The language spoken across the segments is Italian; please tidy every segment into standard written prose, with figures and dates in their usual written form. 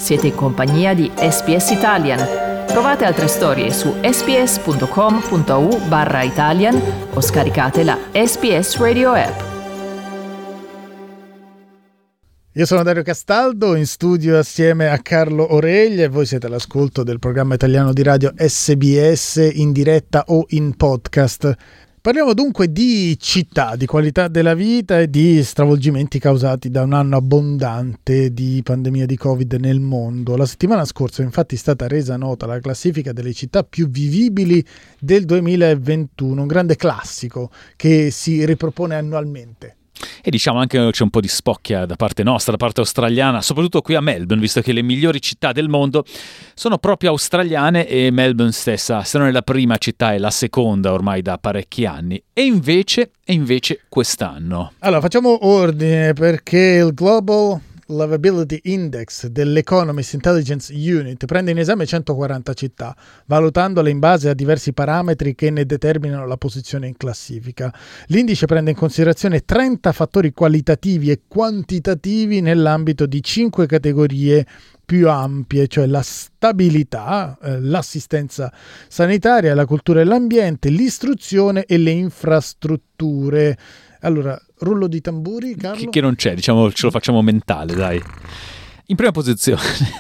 Siete in compagnia di SBS Italian. Trovate altre storie su sbs.com.au/Italian o scaricate la SBS Radio app. Io sono Dario Castaldo, in studio assieme a Carlo Oreglia e voi siete all'ascolto del programma italiano di radio SBS in diretta o in podcast. Parliamo dunque di città, di qualità della vita e di stravolgimenti causati da un anno abbondante di pandemia di Covid nel mondo. La settimana scorsa infatti è stata resa nota la classifica delle città più vivibili del 2021, un grande classico che si ripropone annualmente. E diciamo anche che c'è un po' di spocchia da parte nostra, da parte australiana, soprattutto qui a Melbourne, visto che le migliori città del mondo sono proprio australiane e Melbourne stessa, se non è la prima città, è la seconda ormai da parecchi anni. E invece quest'anno. Allora, facciamo ordine perché il Global Livability Index dell'Economist Intelligence Unit prende in esame 140 città, valutandole in base a diversi parametri che ne determinano la posizione in classifica. L'indice prende in considerazione 30 fattori qualitativi e quantitativi nell'ambito di 5 categorie più ampie, cioè la stabilità, l'assistenza sanitaria, la cultura e l'ambiente, l'istruzione e le infrastrutture. Allora, rullo di tamburi, Carlo? Che non c'è, diciamo, ce lo facciamo mentale, dai. In prima posizione,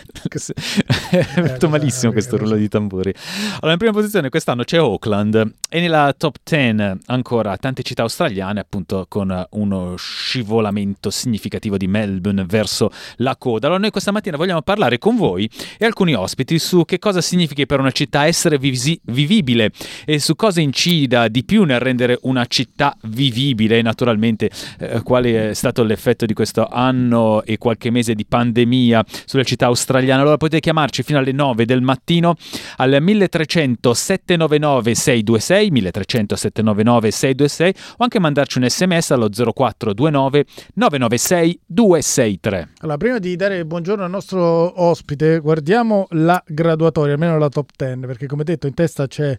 è venuto malissimo questo rullo di tamburi. Allora, in prima posizione quest'anno c'è Auckland e nella top 10 ancora tante città australiane, appunto con uno scivolamento significativo di Melbourne verso la coda. Allora noi questa mattina vogliamo parlare con voi e alcuni ospiti su che cosa significhi per una città essere vivibile e su cosa incida di più nel rendere una città vivibile, e naturalmente quale è stato l'effetto di questo anno e qualche mese di pandemia sulle città australiane. Allora potete chiamarci fino alle 9 del mattino al 1300 799 626 1300 799 626 o anche mandarci un sms allo 0429 996 263. Allora, prima di dare il buongiorno al nostro ospite, guardiamo la graduatoria, almeno la top 10, perché come detto in testa c'è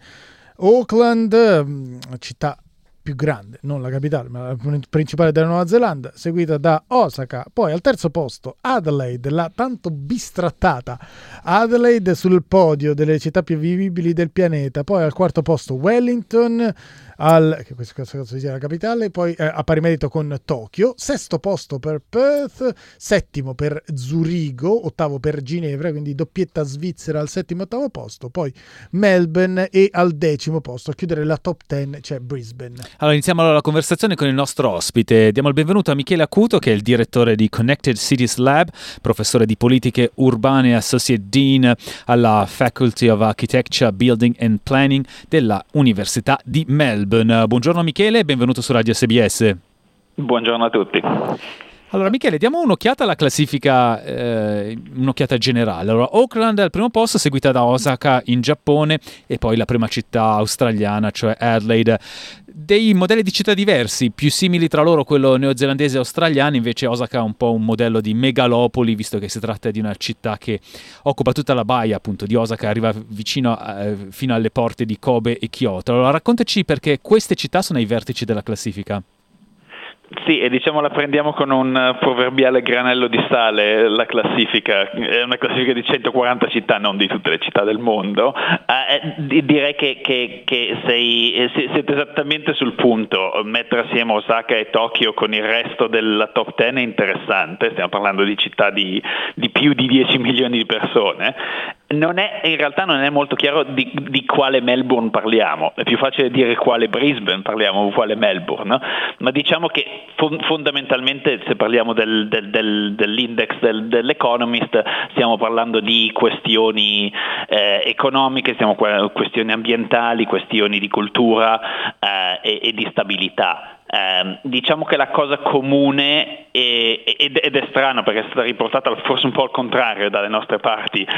Auckland, città più grande, non la capitale, ma la principale della Nuova Zelanda, seguita da Osaka, poi al terzo posto Adelaide, la tanto bistrattata Adelaide sul podio delle città più vivibili del pianeta, poi al quarto posto Wellington, che questa cosa sia la capitale, poi a pari merito con Tokyo, sesto posto per Perth, settimo per Zurigo, ottavo per Ginevra, quindi doppietta svizzera al settimo e ottavo posto, poi Melbourne e al decimo posto a chiudere la top 10 c'è Brisbane. Allora iniziamo la conversazione con il nostro ospite. Diamo il benvenuto a Michele Acuto, che è il direttore di Connected Cities Lab, professore di politiche urbane e associate dean alla Faculty of Architecture, Building and Planning della Università di Melbourne. Buongiorno Michele, benvenuto su Radio SBS. Buongiorno a tutti. Allora Michele, diamo un'occhiata alla classifica, un'occhiata generale. Allora, Auckland è al primo posto, seguita da Osaka in Giappone e poi la prima città australiana, cioè Adelaide. Dei modelli di città diversi, più simili tra loro quello neozelandese e australiano, invece Osaka è un po' un modello di megalopoli, visto che si tratta di una città che occupa tutta la baia appunto di Osaka, arriva vicino fino alle porte di Kobe e Kyoto. Allora raccontaci perché queste città sono ai vertici della classifica. Sì, e diciamo la prendiamo con un proverbiale granello di sale la classifica, è una classifica di 140 città, non di tutte le città del mondo. Direi che siete esattamente sul punto. Mettere assieme Osaka e Tokyo con il resto della top 10 è interessante, stiamo parlando di città di più di 10 milioni di persone. In realtà non è molto chiaro di quale Melbourne parliamo, è più facile dire quale Brisbane parliamo o quale Melbourne, ma diciamo che fondamentalmente se parliamo dell'index dell'Economist stiamo parlando di questioni economiche, questioni ambientali, questioni di cultura e di stabilità. Diciamo che la cosa comune ed è strano perché è stata riportata forse un po' al contrario dalle nostre parti,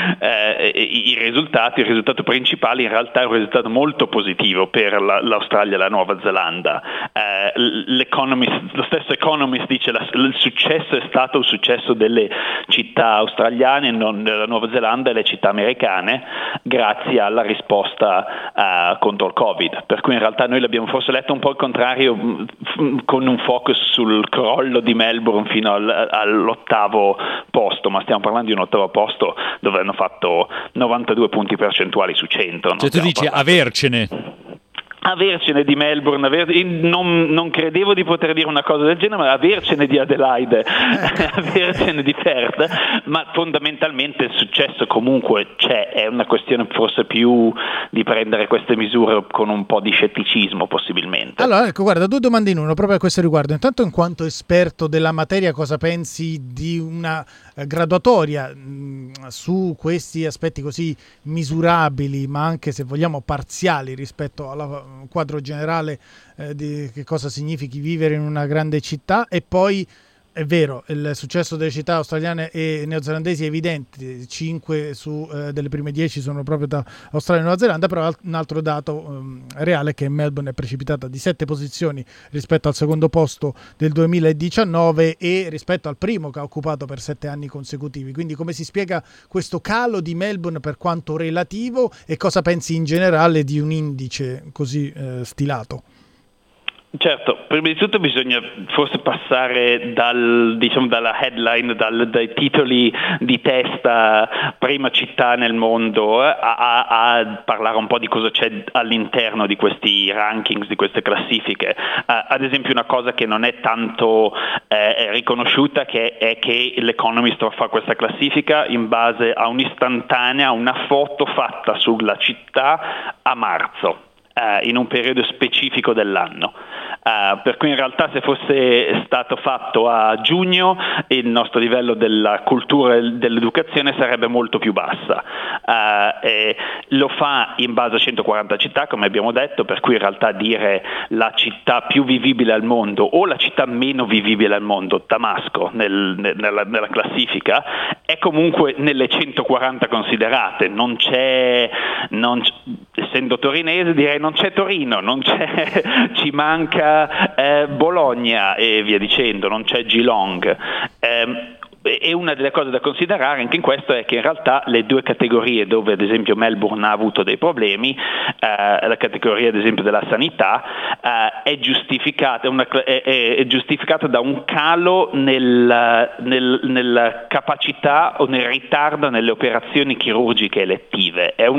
il risultato principale in realtà è un risultato molto positivo per l'Australia e la Nuova Zelanda. Lo stesso Economist dice il successo è stato il successo delle città australiane, non della Nuova Zelanda e le città americane, grazie alla risposta contro il Covid, per cui in realtà noi l'abbiamo forse letto un po' al contrario, con un focus sul crollo di Melbourne Melbourne fino all'8º posto, ma stiamo parlando di un 8º posto dove hanno fatto 92 punti percentuali su 100. Cioè tu dici avercene di Melbourne, non credevo di poter dire una cosa del genere, ma avercene di Adelaide, avercene di Perth, ma fondamentalmente il successo comunque c'è, è una questione forse più di prendere queste misure con un po' di scetticismo possibilmente. Allora ecco, guarda, 2 domande in uno proprio a questo riguardo. Intanto, in quanto esperto della materia, cosa pensi di una graduatoria su questi aspetti così misurabili, ma anche, se vogliamo, parziali rispetto al quadro generale di che cosa significhi vivere in una grande città? E poi è vero, il successo delle città australiane e neozelandesi è evidente, 5 delle prime 10 sono proprio da Australia e Nuova Zelanda, però un altro dato reale è che Melbourne è precipitata di 7 posizioni rispetto al secondo posto del 2019 e rispetto al primo che ha occupato per 7 anni consecutivi. Quindi come si spiega questo calo di Melbourne per quanto relativo, e cosa pensi in generale di un indice così stilato? Certo, prima di tutto bisogna forse passare dalla headline, dai titoli di testa, prima città nel mondo, a parlare un po' di cosa c'è all'interno di questi rankings, di queste classifiche. Ad esempio, una cosa che non è tanto riconosciuta è che l'Economist fa questa classifica in base a un'istantanea, una foto fatta sulla città a marzo, in un periodo specifico dell'anno. Per cui in realtà, se fosse stato fatto a giugno, il nostro livello della cultura e dell'educazione sarebbe molto più bassa. Lo fa in base a 140 città, come abbiamo detto, per cui in realtà dire la città più vivibile al mondo o la città meno vivibile al mondo, Damasco, nella classifica, è comunque nelle 140 considerate. Essendo torinese, direi non c'è Torino, ci manca Bologna e via dicendo, non c'è Geelong. E una delle cose da considerare anche in questo è che in realtà le 2 categorie dove ad esempio Melbourne ha avuto dei problemi, la categoria ad esempio della sanità, è giustificata da un calo nella capacità o nel ritardo nelle operazioni chirurgiche elettive. È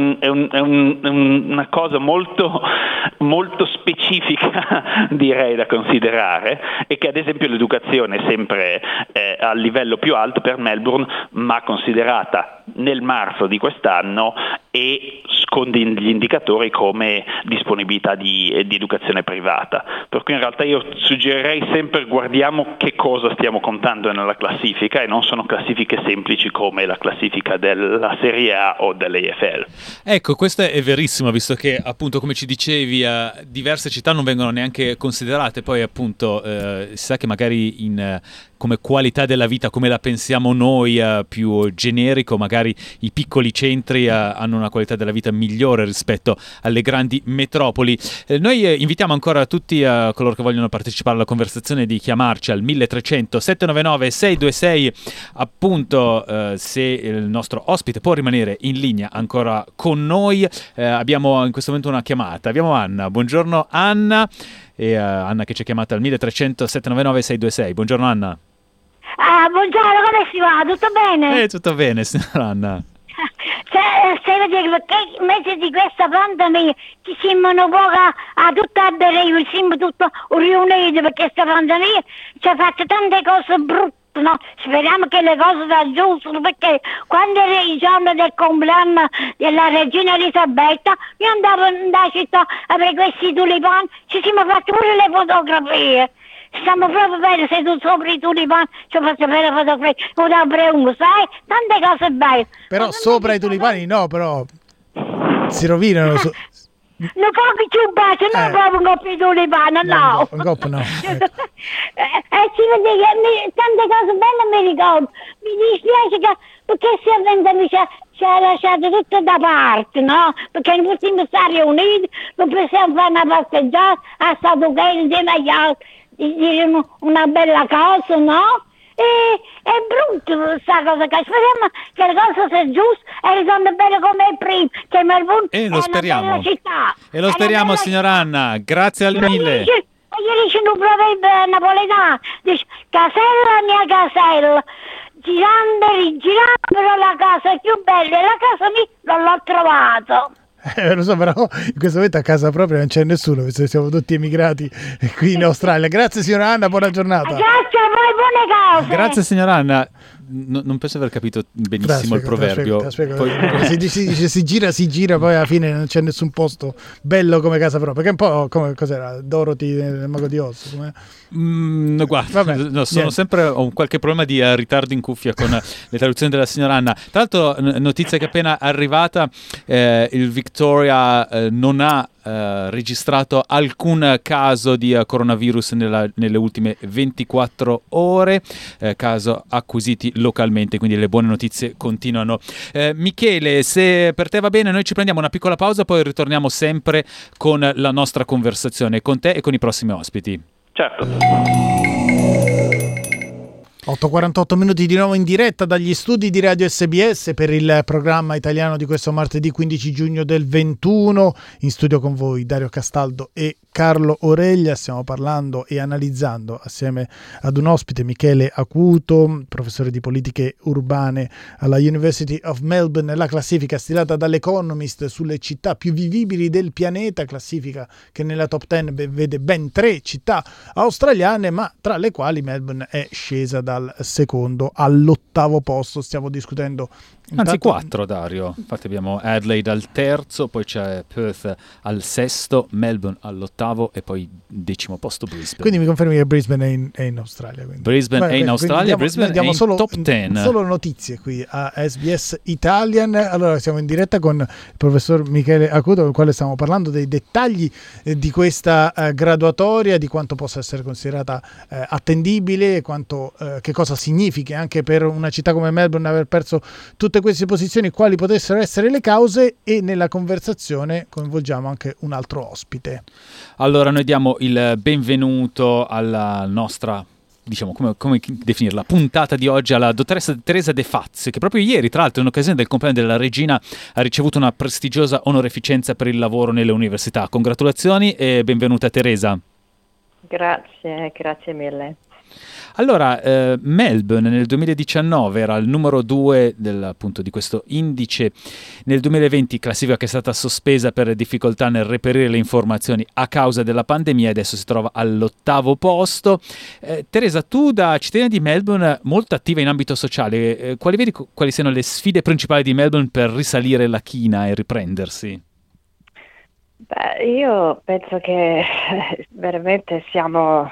una cosa molto, molto specifica, direi, da considerare, e che ad esempio l'educazione è sempre a livello più alto per Melbourne, ma considerata nel marzo di quest'anno e con degli indicatori come disponibilità di educazione privata. Per cui in realtà io suggerirei sempre guardiamo che cosa stiamo contando nella classifica, e non sono classifiche semplici come la classifica della Serie A o dell'AFL. Ecco, questo è verissimo, visto che appunto, come ci dicevi, diverse città non vengono neanche considerate. Poi appunto si sa che magari come qualità della vita, come la pensiamo noi, più generico, magari i piccoli centri hanno una qualità della vita migliore rispetto alle grandi metropoli. Noi invitiamo ancora tutti coloro che vogliono partecipare alla conversazione di chiamarci al 1300 799 626, appunto se il nostro ospite può rimanere in linea ancora con noi. Abbiamo in questo momento una chiamata, abbiamo Anna. Buongiorno Anna, e Anna che ci ha chiamato al 1300 799 626. Buongiorno Anna. Buongiorno, come si va? Tutto bene? Tutto bene, signora Anna. Stai vedendo, perché in mezzo di questa pandemia ci siamo un po' a tutto aderire, siamo tutti riuniti, perché questa pandemia ci ha fatto tante cose brutte, no? Speriamo che le cose si aggiustino, perché quando era il giorno del compleanno della regina Elisabetta, io andavo nella città a vedere questi tulipani, ci siamo fatti pure le fotografie. Stiamo proprio bene seduti sopra i tulipani, ci ho fatto bene fotografie, da Breungo, sai? Tante cose belle. Però ma sopra i tulipani no, però si rovinano. Non proprio più bacio, non proprio un coppio di tulipani, no. Un coppio no. Si vede che tante cose belle mi ricordo. Mi dispiace che perché se mi ci ha lasciato tutto da parte, no? Perché non possiamo stare riuniti, non possiamo fare una passeggiata, a stato che insieme agli altri dire una bella cosa, no? E è brutto questa cosa, che speriamo che le cose siano giuste e ritorni bene come prima, che Melbourne è una bella città. E lo speriamo, signora Anna, grazie al mille. Un Ieri c'è un proverbio napoletano, dice casella mia casella, girando e rigirando, però la casa è più bella e la casa mia non l'ho trovato. Lo so, però in questo momento a casa propria non c'è nessuno, visto che siamo tutti emigrati qui in Australia. Grazie signora Anna, buona giornata. Grazie a voi, buone cose. Grazie signora Anna. Non penso di aver capito benissimo il proverbio. Te la spiego. Si dice si gira, poi alla fine non c'è nessun posto bello come casa propria. Che è un po' come cos'era Dorothy nel Mago di Oz. Guarda, ho qualche problema di ritardo in cuffia con le traduzioni della signora Anna. Tra l'altro, notizia che è appena arrivata, il Victoria non ha registrato alcun caso di coronavirus nelle ultime 24 ore, caso acquisiti localmente, quindi le buone notizie continuano. Michele, se per te va bene, noi ci prendiamo una piccola pausa, poi ritorniamo sempre con la nostra conversazione con te e con i prossimi ospiti. Certo. 8:48 minuti di nuovo in diretta dagli studi di Radio SBS per il programma italiano di questo martedì 15 giugno del 21. In studio con voi Dario Castaldo e Carlo Oreglia. Stiamo parlando e analizzando assieme ad un ospite, Michele Acuto, professore di politiche urbane alla University of Melbourne, la classifica stilata dall'Economist sulle città più vivibili del pianeta, classifica che nella top 10 vede ben 3 città australiane, ma tra le quali Melbourne è scesa dal secondo all'8° posto. Stiamo discutendo Anzi 4, Dario. Infatti abbiamo Adelaide al terzo, poi c'è Perth al sesto, Melbourne all'8° e poi 10° posto Brisbane. Quindi mi confermi che Brisbane è in Australia? Quindi. È in Australia, Brisbane è in top 10. Solo notizie qui a SBS Italian. Allora siamo in diretta con il professor Michele Acuto, con il quale stiamo parlando dei dettagli di questa graduatoria, di quanto possa essere considerata attendibile, quanto che cosa significhi anche per una città come Melbourne aver perso tutte queste posizioni, quali potessero essere le cause, e nella conversazione coinvolgiamo anche un altro ospite. Allora noi diamo il benvenuto alla nostra, diciamo, come definirla, puntata di oggi, alla dottoressa Teresa De Fazio, che proprio ieri, tra l'altro in occasione del compleanno della regina, ha ricevuto una prestigiosa onoreficenza per il lavoro nelle università. Congratulazioni e benvenuta Teresa. Grazie mille. Allora, Melbourne nel 2019 era il numero 2 appunto di questo indice, nel 2020 classifica che è stata sospesa per difficoltà nel reperire le informazioni a causa della pandemia e adesso si trova all'8° posto. Teresa, tu da cittadina di Melbourne molto attiva in ambito sociale, quali siano le sfide principali di Melbourne per risalire la china e riprendersi? Beh, io penso che veramente siamo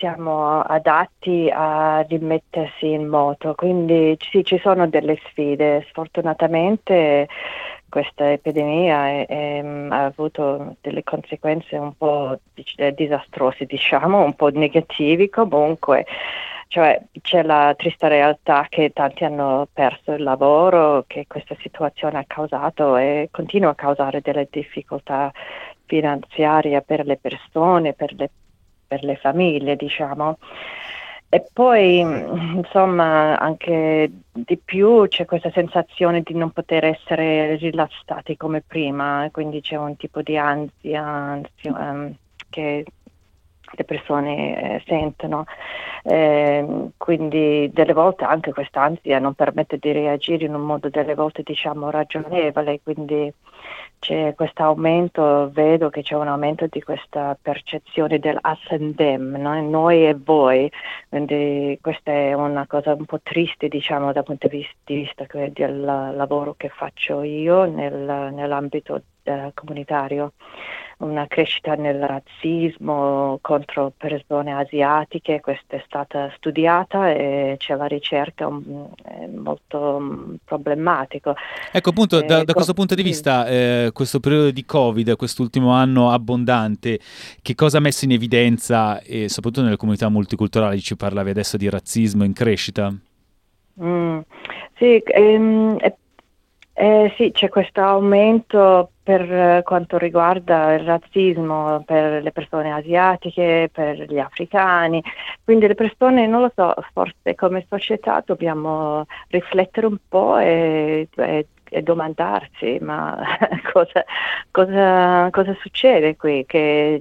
adatti a rimettersi in moto, quindi sì, ci sono delle sfide. Sfortunatamente questa epidemia ha avuto delle conseguenze un po' disastrose, diciamo, un po' negativi comunque. Cioè c'è la triste realtà che tanti hanno perso il lavoro, che questa situazione ha causato e continua a causare delle difficoltà finanziarie per le persone, per le famiglie, diciamo. E poi insomma anche di più c'è questa sensazione di non poter essere rilassati come prima, quindi c'è un tipo di ansia che le persone sentono, quindi delle volte anche quest'ansia non permette di reagire in un modo delle volte diciamo ragionevole, quindi c'è questo aumento, vedo che c'è un aumento di questa percezione del us and them, no? Noi e voi, quindi questa è una cosa un po' triste diciamo dal punto di vista del lavoro che faccio io nell'ambito comunitario. Una crescita nel razzismo contro persone asiatiche, questa è stata studiata e c'è la ricerca molto problematico. Ecco appunto da questo punto di vista questo periodo di Covid, quest'ultimo anno abbondante, che cosa ha messo in evidenza e soprattutto nelle comunità multiculturali? Ci parlavi adesso di razzismo in crescita? Sì, sì, c'è questo aumento per quanto riguarda il razzismo per le persone asiatiche, per gli africani. Quindi le persone, non lo so, forse come società dobbiamo riflettere un po' e domandarsi, ma cosa succede qui? Che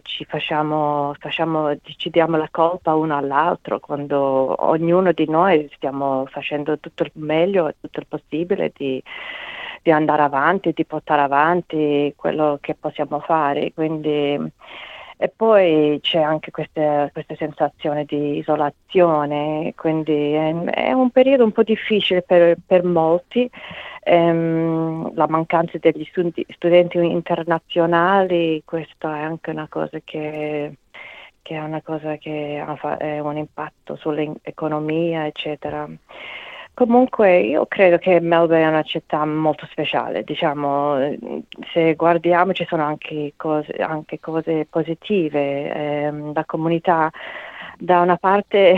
ci diamo la colpa uno all'altro quando ognuno di noi stiamo facendo tutto il meglio e tutto il possibile di andare avanti, di portare avanti quello che possiamo fare. Quindi, e poi c'è anche questa sensazione di isolazione, quindi è un periodo un po' difficile per molti. La mancanza degli studenti internazionali, questa è anche una cosa che è una cosa che ha un impatto sull'economia, eccetera. Comunque io credo che Melbourne è una città molto speciale, diciamo, se guardiamo ci sono anche cose positive, la comunità da una parte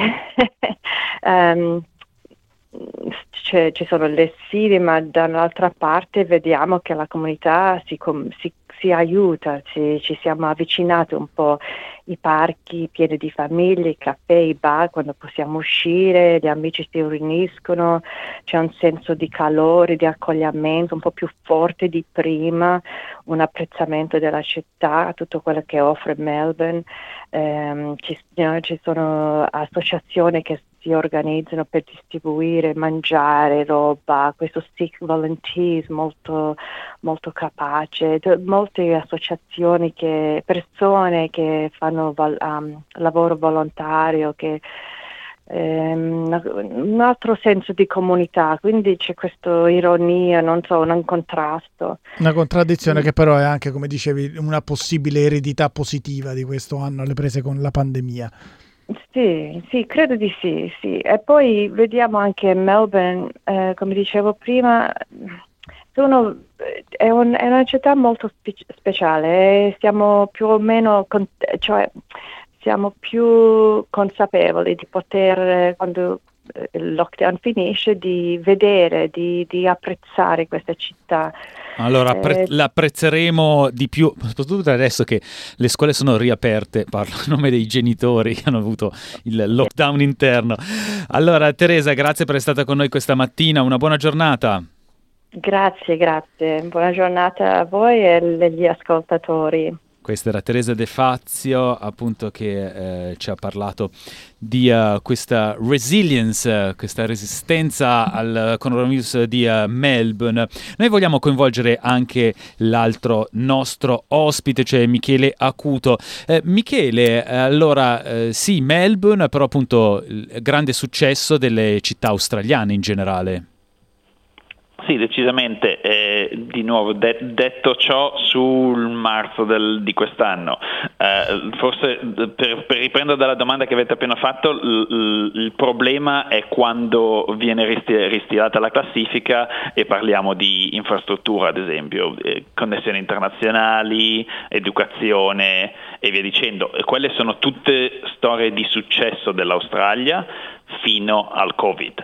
ci sono le sfide, ma dall'altra parte vediamo che la comunità si aiuta, ci siamo avvicinati un po', i parchi pieni di famiglie, i caffè, i bar, quando possiamo uscire, gli amici si riuniscono, c'è un senso di calore, di accogliamento un po' più forte di prima, un apprezzamento della città, tutto quello che offre Melbourne. Ci sono associazioni che si organizzano per distribuire, mangiare roba, questo Sikh Volunteers molto, molto capace, molte associazioni, persone che fanno lavoro volontario, che un altro senso di comunità, quindi c'è questa ironia, non so, un contrasto. Una contraddizione che però è anche, come dicevi, una possibile eredità positiva di questo anno alle prese con la pandemia. Sì, credo di sì. E poi vediamo anche Melbourne, come dicevo prima, è una città molto speciale, siamo più o meno, siamo più consapevoli di poter, quando il lockdown finisce, di vedere, di apprezzare questa città. Allora, l'apprezzeremo di più, soprattutto adesso che le scuole sono riaperte, parlo a nome dei genitori che hanno avuto il lockdown interno. Allora, Teresa, grazie per essere stata con noi questa mattina, una buona giornata. Grazie, buona giornata a voi e agli ascoltatori. Questa era Teresa De Fazio, appunto, che ci ha parlato di questa resilience, questa resistenza al coronavirus di Melbourne. Noi vogliamo coinvolgere anche l'altro nostro ospite, cioè Michele Acuto. Michele, allora sì, Melbourne, però appunto il grande successo delle città australiane in generale. Sì, decisamente. Di nuovo, detto ciò, sul marzo di quest'anno, forse per riprendere dalla domanda che avete appena fatto, il problema è quando viene ristirata la classifica e parliamo di infrastruttura, ad esempio, connessioni internazionali, educazione e via dicendo. Quelle sono tutte storie di successo dell'Australia fino al Covid.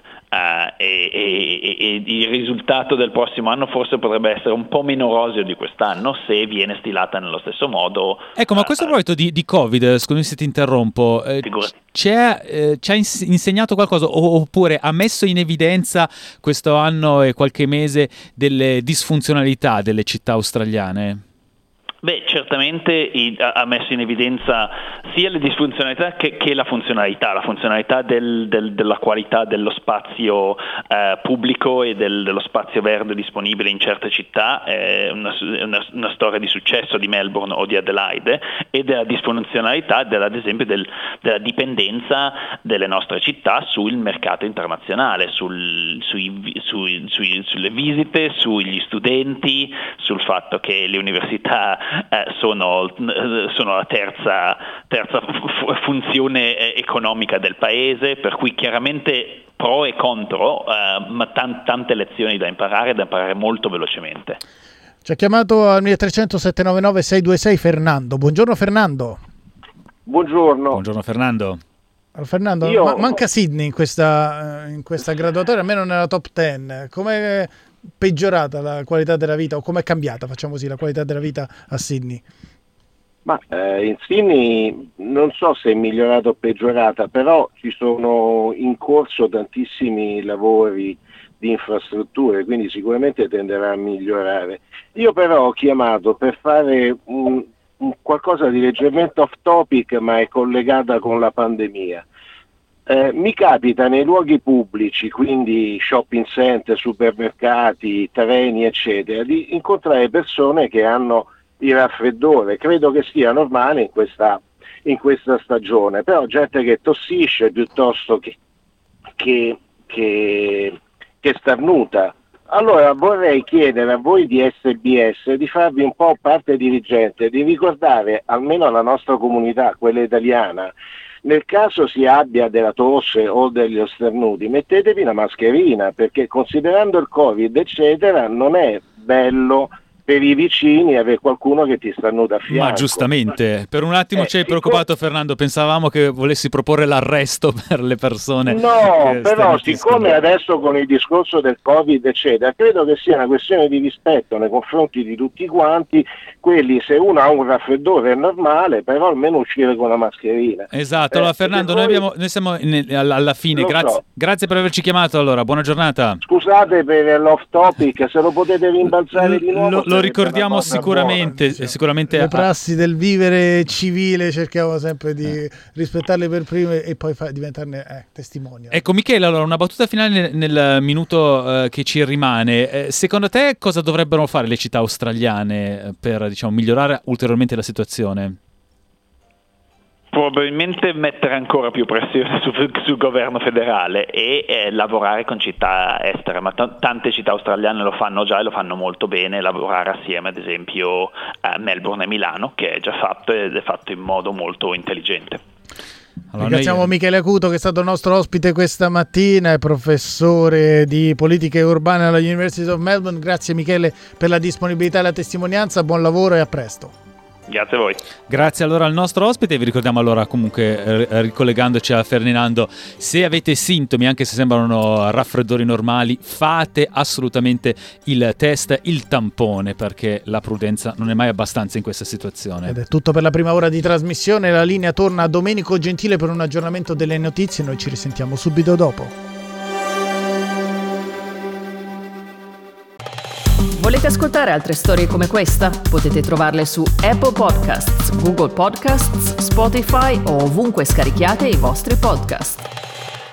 E il risultato del prossimo anno forse potrebbe essere un po' meno roseo di quest'anno se viene stilata nello stesso modo. Ecco, ma a questo proposito di Covid, scusami se ti interrompo, ci ha insegnato qualcosa oppure ha messo in evidenza questo anno e qualche mese delle disfunzionalità delle città australiane? Beh, certamente ha messo in evidenza sia le disfunzionalità che la funzionalità della qualità dello spazio pubblico e dello spazio verde disponibile in certe città. È una storia di successo di Melbourne o di Adelaide, e della disfunzionalità ad esempio della dipendenza delle nostre città sul mercato internazionale, sulle visite, sugli studenti, sul fatto che le università sono la terza funzione economica del paese, per cui chiaramente pro e contro, ma tante lezioni da imparare molto velocemente. Ci ha chiamato al 1300 799 626 Fernando. Buongiorno Fernando. Buongiorno Fernando. Allora, Fernando, manca Sydney in questa graduatoria, almeno nella top 10. peggiorata la qualità della vita, o com'è cambiata, facciamo così, la qualità della vita a Sydney? Ma in Sydney non so se è migliorata o peggiorata, però ci sono in corso tantissimi lavori di infrastrutture, quindi sicuramente tenderà a migliorare. Io però ho chiamato per fare un qualcosa di leggermente off topic, ma è collegata con la pandemia. Mi capita nei luoghi pubblici, quindi shopping center, supermercati, treni, eccetera, di incontrare persone che hanno il raffreddore. Credo che sia normale in questa stagione, però gente che tossisce piuttosto che starnuta. Allora vorrei chiedere a voi di SBS di farvi un po' parte dirigente, di ricordare almeno alla nostra comunità, quella italiana, nel caso si abbia della tosse o degli starnuti, mettetevi una mascherina, perché considerando il Covid eccetera non è bello per i vicini avere qualcuno che ti starnuta a fianco. Ma giustamente, per un attimo ci hai preoccupato, Fernando, pensavamo che volessi proporre l'arresto per le persone. No, però siccome adesso con il discorso del Covid eccetera, credo che sia una questione di rispetto nei confronti di tutti quanti, quelli se uno ha un raffreddore è normale, però almeno uscire con la mascherina. Esatto, allora Fernando, noi siamo alla fine, grazie per averci chiamato, allora, buona giornata. Scusate per l'off topic, se lo potete rimbalzare di nuovo. Lo ricordiamo sicuramente, buona, sicuramente. Le prassi del vivere civile cerchiamo sempre di rispettarle per prime e poi diventarne testimoni. Ecco Michele, allora una battuta finale nel minuto che ci rimane. Secondo te cosa dovrebbero fare le città australiane per migliorare ulteriormente la situazione? Probabilmente mettere ancora più pressione sul governo federale e lavorare con città estere, ma tante città australiane lo fanno già e lo fanno molto bene, lavorare assieme ad esempio a Melbourne e Milano, che è già fatto ed è fatto in modo molto intelligente. Allora, ringraziamo Michele Acuto, che è stato il nostro ospite questa mattina, è professore di politiche urbane alla University of Melbourne. Grazie Michele per la disponibilità e la testimonianza, buon lavoro e a presto. Grazie a voi. Grazie allora al nostro ospite. Vi ricordiamo allora comunque, ricollegandoci a Ferdinando, se avete sintomi, anche se sembrano raffreddori normali, fate assolutamente il test, il tampone, perché la prudenza non è mai abbastanza in questa situazione. Ed è tutto per la prima ora di trasmissione. La linea torna a Domenico Gentile per un aggiornamento delle notizie. Noi ci risentiamo subito dopo. Volete ascoltare altre storie come questa? Potete trovarle su Apple Podcasts, Google Podcasts, Spotify o ovunque scarichiate i vostri podcast.